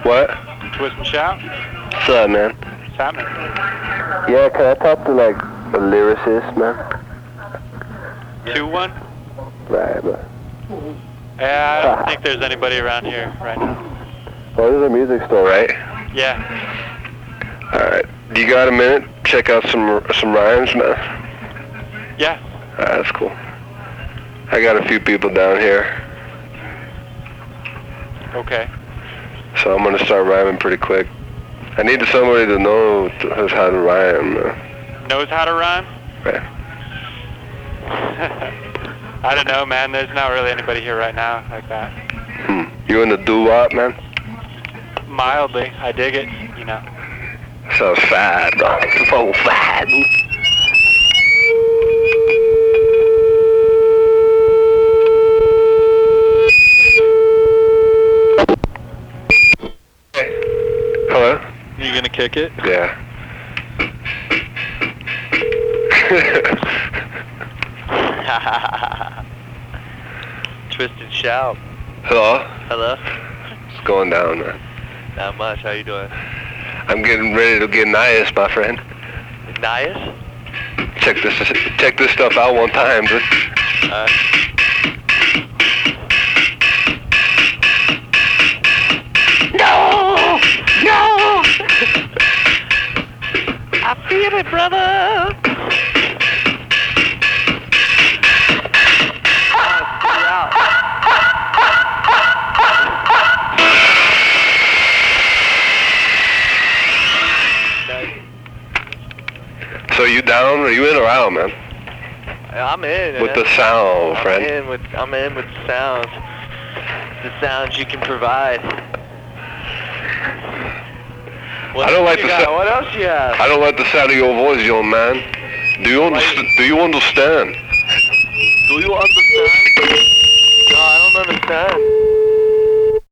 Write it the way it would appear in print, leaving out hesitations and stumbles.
What? Twist and Shout? What's up, man? What's happening? Yeah, can I talk to, like, a lyricist, man? 2-1? Right, but... Yeah, I don't think there's anybody around here right now. Oh, there's a music store, right? Yeah. Alright. Do you got a minute? Check out some rhymes, man? Yeah. Alright, that's cool. I got a few people down here, Okay. so I'm gonna start rhyming pretty quick. I need somebody to know how to rhyme, man. Knows how to rhyme? Right. I don't know, man. There's not really anybody here right now like that. You in the doo-wop, man? Mildly. I dig it, you know. So fat, bro. So fat. Hello? You gonna kick it? Yeah. Twist and Shout. Hello? Hello? What's going down, man? Not much. How you doing? I'm getting ready to get nice, my friend. Nice? Check this stuff out one time, dude. No! No! I feel it, brother! So you down? Are you in or out, man? I'm in. With the sound, friend. I'm in with the sounds. The sounds you can provide. What I don't like else the you got? What else you have? I don't like the sound of your voice, young man. Do you understand? Do you understand?